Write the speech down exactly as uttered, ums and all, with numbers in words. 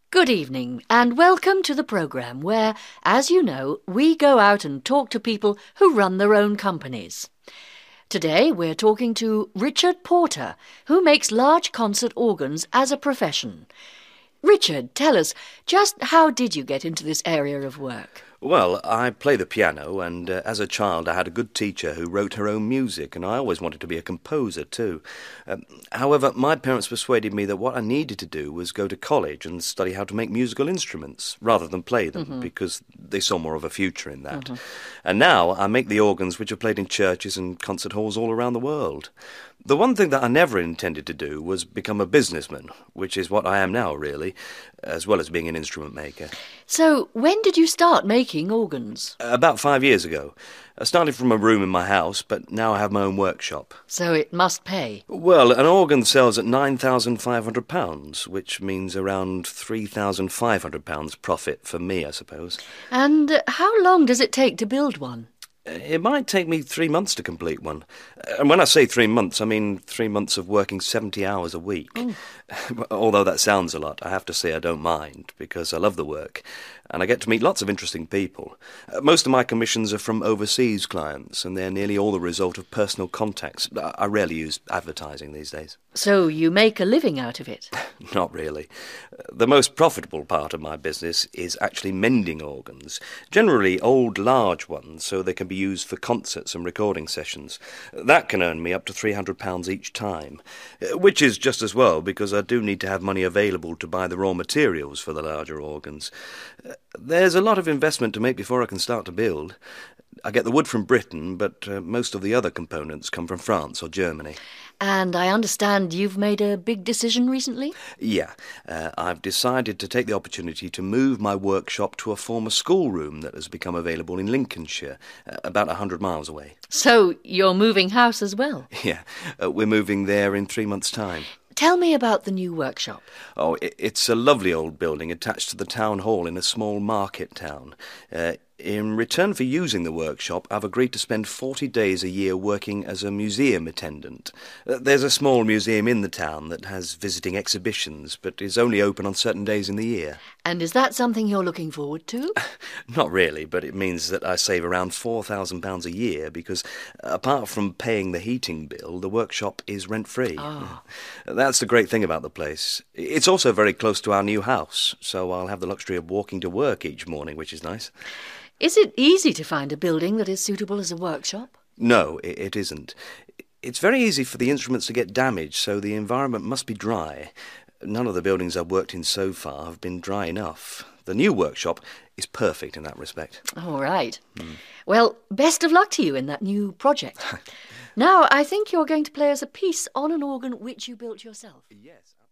Good evening and welcome to the programme where, as you know, we go out and talk to people who run their own companies. Today we're talking to Richard Porter, who makes large concert organs as a profession. Richard, tell us, just how did you get into this area of work? Well, I play the piano, and uh, as a child I had a good teacher who wrote her own music, and I always wanted to be a composer too. Um, however, my parents persuaded me that what I needed to do was go to college and study how to make musical instruments, rather than play them, mm-hmm. because they saw more of a future in that. Mm-hmm. And now I make the organs which are played in churches and concert halls all around the world. The one thing that I never intended to do was become a businessman, which is what I am now, really, as well as being an instrument maker. So, when did you start making organs? About five years ago. I started from a room in my house, but now I have my own workshop. So it must pay? Well, an organ sells at nine thousand five hundred pounds, which means around three thousand five hundred pounds profit for me, I suppose. And uh, how long does it take to build one? It might take me three months to complete one. And when I say three months, I mean three months of working seventy hours a week. Mm. Although that sounds a lot, I have to say I don't mind, because I love the work. And I get to meet lots of interesting people. Most of my commissions are from overseas clients, and they're nearly all the result of personal contacts. I rarely use advertising these days. So you make a living out of it? Not really. The most profitable part of my business is actually mending organs, generally old, large ones, so they can be used for concerts and recording sessions. That can earn me up to three hundred pounds each time, which is just as well, because I do need to have money available to buy the raw materials for the larger organs. There's a lot of investment to make before I can start to build. I get the wood from Britain, but uh, most of the other components come from France or Germany. And I understand you've made a big decision recently? Yeah. Uh, I've decided to take the opportunity to move my workshop to a former schoolroom that has become available in Lincolnshire, uh, about a hundred miles away. So you're moving house as well? Yeah. Uh, we're moving there in three months' time. Tell me about the new workshop. Oh, it's a lovely old building attached to the town hall in a small market town. Uh, in return for using the workshop, I've agreed to spend forty days a year working as a museum attendant. Uh, there's a small museum in the town that has visiting exhibitions, but is only open on certain days in the year. And is that something you're looking forward to? Not really, but it means that I save around four thousand pounds a year because, apart from paying the heating bill, the workshop is rent-free. Oh. That's the great thing about the place. It's also very close to our new house, so I'll have the luxury of walking to work each morning, which is nice. Is it easy to find a building that is suitable as a workshop? No, it, it isn't. It's very easy for the instruments to get damaged, so the environment must be dry. None of the buildings I've worked in so far have been dry enough. The new workshop is perfect in that respect. All right. Hmm. Well, best of luck to you in that new project. Now, I think you're going to play us a piece on an organ which you built yourself. Yes.